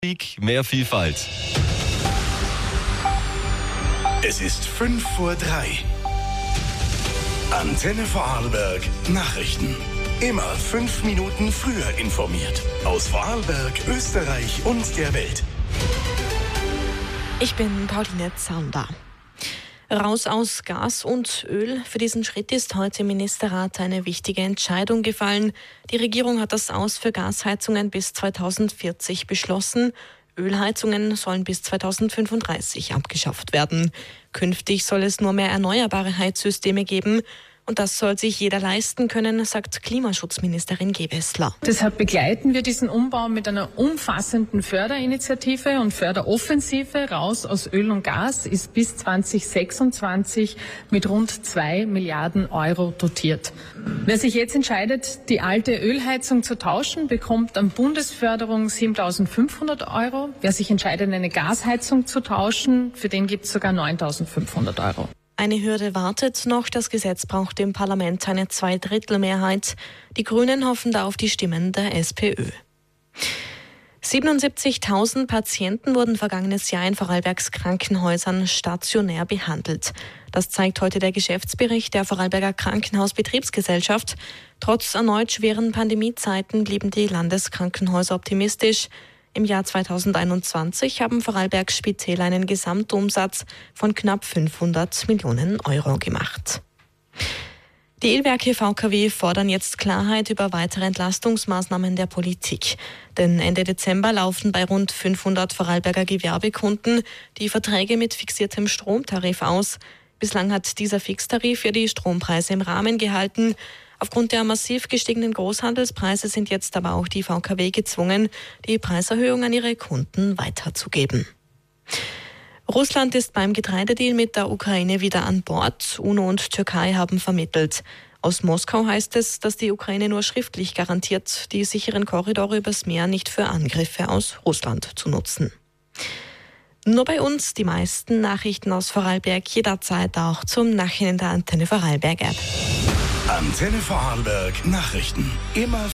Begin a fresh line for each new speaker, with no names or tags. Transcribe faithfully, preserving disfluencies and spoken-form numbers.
Mehr Vielfalt.
Es ist fünf vor drei. Antenne Vorarlberg Nachrichten. Immer fünf Minuten früher informiert. Aus Vorarlberg, Österreich und der Welt.
Ich bin Pauline Zander. Raus aus Gas und Öl. Für diesen Schritt ist heute im Ministerrat eine wichtige Entscheidung gefallen. Die Regierung hat das Aus für Gasheizungen bis zweitausendvierzig beschlossen. Ölheizungen sollen bis zweitausendfünfunddreißig abgeschafft werden. Künftig soll es nur mehr erneuerbare Heizsysteme geben. Und das soll sich jeder leisten können, sagt Klimaschutzministerin Gewessler.
Deshalb begleiten wir diesen Umbau mit einer umfassenden Förderinitiative und Förderoffensive. Raus aus Öl und Gas ist bis zweitausendsechsundzwanzig mit rund zwei Milliarden Euro dotiert. Wer sich jetzt entscheidet, die alte Ölheizung zu tauschen, bekommt an Bundesförderung siebentausendfünfhundert Euro. Wer sich entscheidet, eine Gasheizung zu tauschen, für den gibt es sogar neuntausendfünfhundert Euro.
Eine Hürde wartet noch. Das Gesetz braucht im Parlament eine Zweidrittelmehrheit. Die Grünen hoffen da auf die Stimmen der SPÖ. siebenundsiebzigtausend Patienten wurden vergangenes Jahr in Vorarlbergs Krankenhäusern stationär behandelt. Das zeigt heute der Geschäftsbericht der Vorarlberger Krankenhausbetriebsgesellschaft. Trotz erneut schweren Pandemiezeiten blieben die Landeskrankenhäuser optimistisch. Im Jahr zweitausendeinundzwanzig haben Vorarlbergs Spitäler einen Gesamtumsatz von knapp fünfhundert Millionen Euro gemacht. Die E-Werke V K W fordern jetzt Klarheit über weitere Entlastungsmaßnahmen der Politik. Denn Ende Dezember laufen bei rund fünfhundert Vorarlberger Gewerbekunden die Verträge mit fixiertem Stromtarif aus. Bislang hat dieser Fixtarif ja die Strompreise im Rahmen gehalten. Aufgrund der massiv gestiegenen Großhandelspreise sind jetzt aber auch die V K W gezwungen, die Preiserhöhung an ihre Kunden weiterzugeben. Russland ist beim Getreidedeal mit der Ukraine wieder an Bord. UNO und Türkei haben vermittelt. Aus Moskau heißt es, dass die Ukraine nur schriftlich garantiert, die sicheren Korridore übers Meer nicht für Angriffe aus Russland zu nutzen. Nur bei uns die meisten Nachrichten aus Vorarlberg jederzeit auch zum Nachhinein der Antenne Vorarlberg App.
Antenne Vorarlberg Nachrichten. Immer